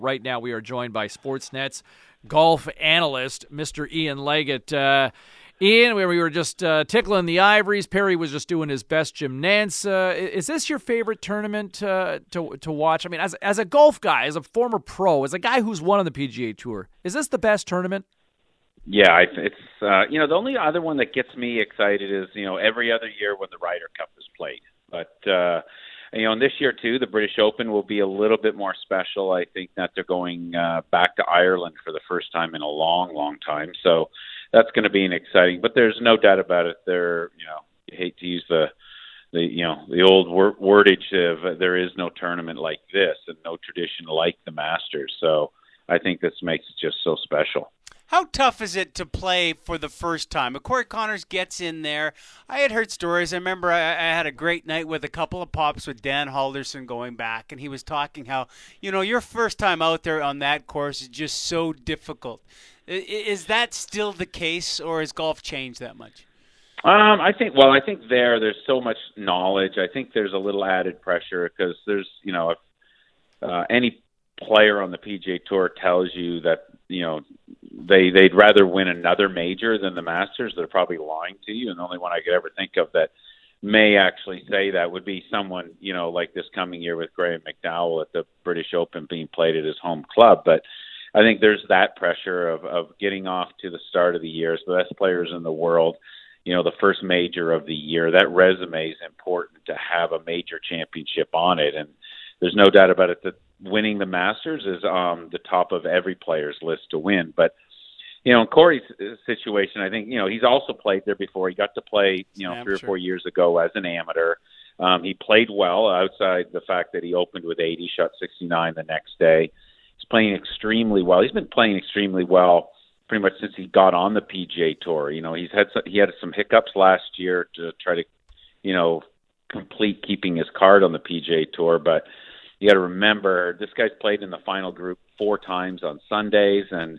Right now we are joined by Sportsnet's golf analyst, Mr. Ian Leggett. Ian, we were just tickling the ivories. Perry was just doing his best Jim Nance. Is this your favorite tournament to watch? I mean, as a golf guy, as a former pro, as a guy who's won on the PGA Tour, is this the best tournament? Yeah, it's the only other one that gets me excited is every other year when the Ryder Cup is played. But and this year too, the British Open will be a little bit more special. I think that they're going back to Ireland for the first time in a long, long time. So that's going to be an exciting. But there's no doubt about it. You hate to use the old wordage of there is no tournament like this and no tradition like the Masters. So I think this makes it just so special. How tough is it to play for the first time? Corey Connors gets in there. I had heard stories. I remember I had a great night with a couple of pops with Dan Halderson going back, and he was talking how, your first time out there on that course is just so difficult. Is that still the case, or has golf changed that much? I think there's so much knowledge. I think there's a little added pressure because there's, if any player on the PGA Tour tells you that, they'd rather win another major than the Masters, they're probably lying to you. And the only one I could ever think of that may actually say that would be someone, like this coming year with Graham McDowell at the British Open being played at his home club. But I think there's that pressure of getting off to the start of the year as the best players in the world, the first major of the year. That resume is important to have a major championship on it. And there's no doubt about it that winning the Masters is the top of every player's list to win. But, in Corey's situation, I think, he's also played there before. He got to play, 3 or 4 years ago as an amateur. He played well outside the fact that he opened with 80, shot 69 the next day. He's playing extremely well. He's been playing extremely well pretty much since he got on the PGA Tour. He had some hiccups last year to try to, complete keeping his card on the PGA Tour, but you got to remember, this guy's played in the final group 4 times on Sundays, and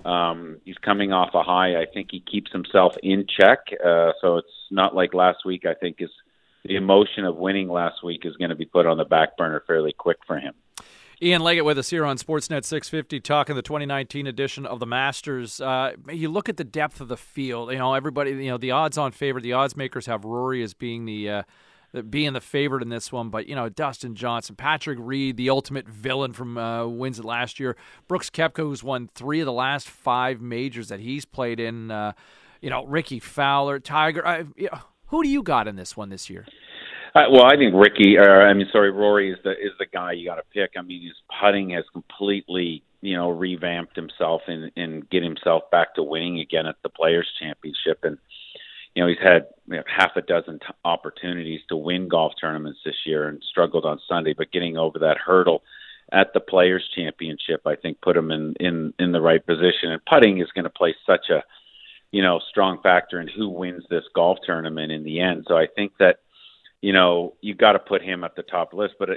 he's coming off a high. I think he keeps himself in check, so it's not like last week. I think the emotion of winning last week is going to be put on the back burner fairly quick for him. Ian Leggett with us here on Sportsnet 650, talking the 2019 edition of the Masters. You look at the depth of the field. Everybody. The odds-on favorite. The odds makers have Rory as being the favorite in this one, but Dustin Johnson, Patrick Reed, the ultimate villain from wins it last year, Brooks Koepka, who's won 3 of the last 5 majors that he's played in, Ricky Fowler, Tiger. Who do you got in this one this year? Well, I think Rory is the guy you got to pick. I mean, his putting has completely revamped himself and get himself back to winning again at the Players Championship, and he's had half a dozen opportunities to win golf tournaments this year and struggled on Sunday, but getting over that hurdle at the Players Championship, I think, put him in the right position. And putting is going to play such a, strong factor in who wins this golf tournament in the end. So I think that, you got to put him at the top list. But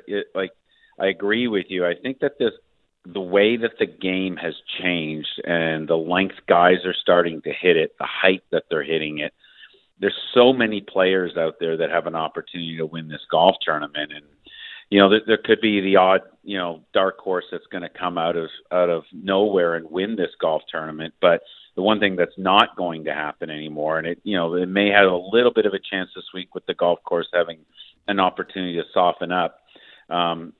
I agree with you. I think that the way that the game has changed and the length guys are starting to hit it, the height that they're hitting it, there's so many players out there that have an opportunity to win this golf tournament. And, there could be the odd, dark horse that's going to come out of nowhere and win this golf tournament. But the one thing that's not going to happen anymore, and it may have a little bit of a chance this week with the golf course having an opportunity to soften up. But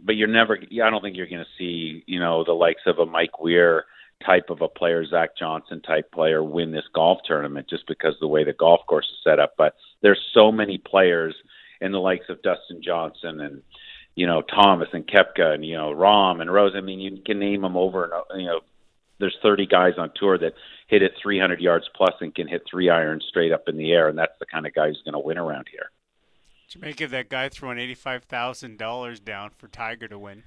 I don't think you're going to see, the likes of a Mike Weir type of a player, Zach Johnson type player win this golf tournament just because of the way the golf course is set up. But there's so many players in the likes of Dustin Johnson and, Thomas and Koepka and, Rahm and Rose. I mean, you can name them over and, there's 30 guys on tour that hit it 300 yards plus and can hit 3 irons straight up in the air. And that's the kind of guy who's going to win around here. You may give that guy throwing $85,000 down for Tiger to win.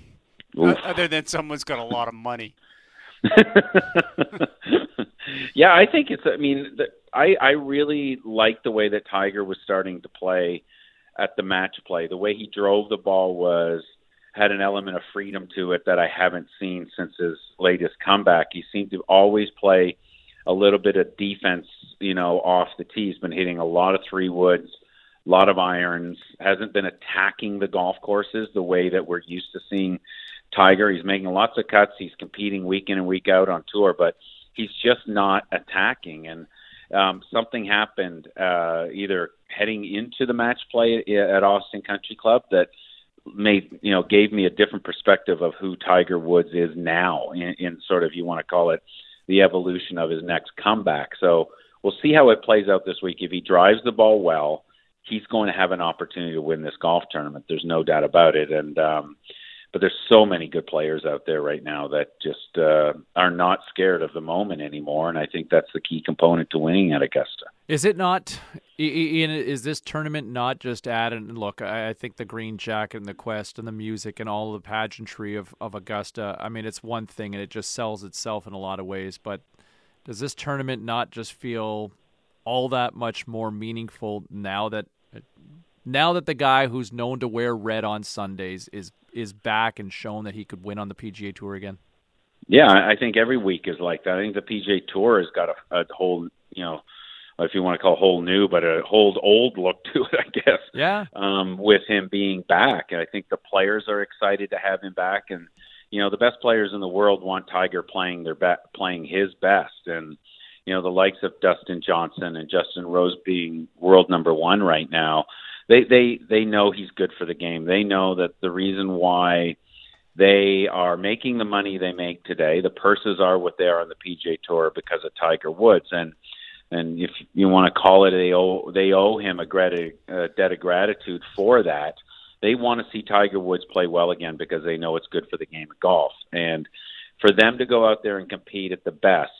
Other than someone's got a lot of money. Yeah, I think I really like the way that Tiger was starting to play at the match play. The way he drove the ball had an element of freedom to it that I haven't seen since his latest comeback. He seemed to always play a little bit of defense, off the tee. He's been hitting a lot of 3-woods, a lot of irons, hasn't been attacking the golf courses the way that we're used to seeing Tiger. He's making lots of cuts. He's competing week in and week out on tour, but he's just not attacking. And something happened either heading into the match play at Austin Country Club that gave me a different perspective of who Tiger Woods is now in sort of, you want to call it, the evolution of his next comeback. So we'll see how it plays out this week. If he drives the ball well, he's going to have an opportunity to win this golf tournament. There's no doubt about it. And but there's so many good players out there right now that just are not scared of the moment anymore, and I think that's the key component to winning at Augusta. Is it not, Ian, is this tournament not just added, and look, I think the green jacket and the quest and the music and all the pageantry of Augusta, I mean, it's one thing and it just sells itself in a lot of ways, but does this tournament not just feel all that much more meaningful now that the guy who's known to wear red on Sundays is back and shown that he could win on the PGA Tour again? Yeah, I think every week is like that. I think the PGA Tour has got a whole, if you want to call it whole new, but a whole old look to it, I guess. Yeah. With him being back. And I think the players are excited to have him back. And, the best players in the world want Tiger playing playing his best. And, the likes of Dustin Johnson and Justin Rose being world number one right now, they know he's good for the game. They know that the reason why they are making the money they make today, the purses are what they are on the PGA Tour because of Tiger Woods. And if you want to call it, they owe him a debt of gratitude for that. They want to see Tiger Woods play well again because they know it's good for the game of golf. And for them to go out there and compete at the best,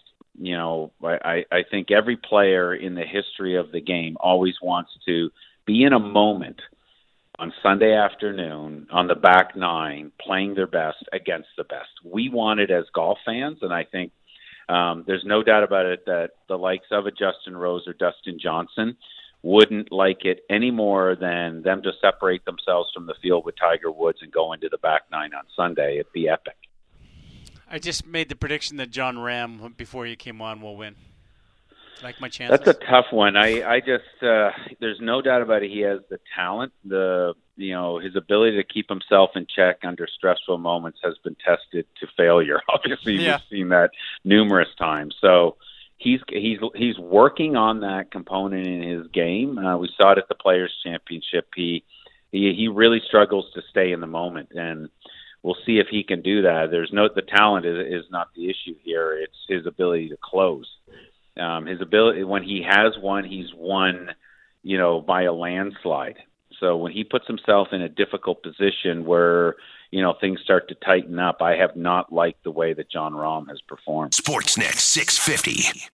I think every player in the history of the game always wants to be in a moment on Sunday afternoon on the back nine playing their best against the best. We want it as golf fans, and I think there's no doubt about it that the likes of a Justin Rose or Dustin Johnson wouldn't like it any more than them to separate themselves from the field with Tiger Woods and go into the back nine on Sunday. It'd be epic. I just made the prediction that John Ram, before you came on, will win. Like my chances? That's a tough one. I just there's no doubt about it. He has the talent, his ability to keep himself in check under stressful moments has been tested to failure. Obviously, We've seen that numerous times. So he's working on that component in his game. We saw it at the Players Championship. He really struggles to stay in the moment, and we'll see if he can do that. The talent is not the issue here. It's his ability to close. His ability, when he has won, he's won, by a landslide. So when he puts himself in a difficult position where, things start to tighten up, I have not liked the way that John Rahm has performed. Sportsnet 650.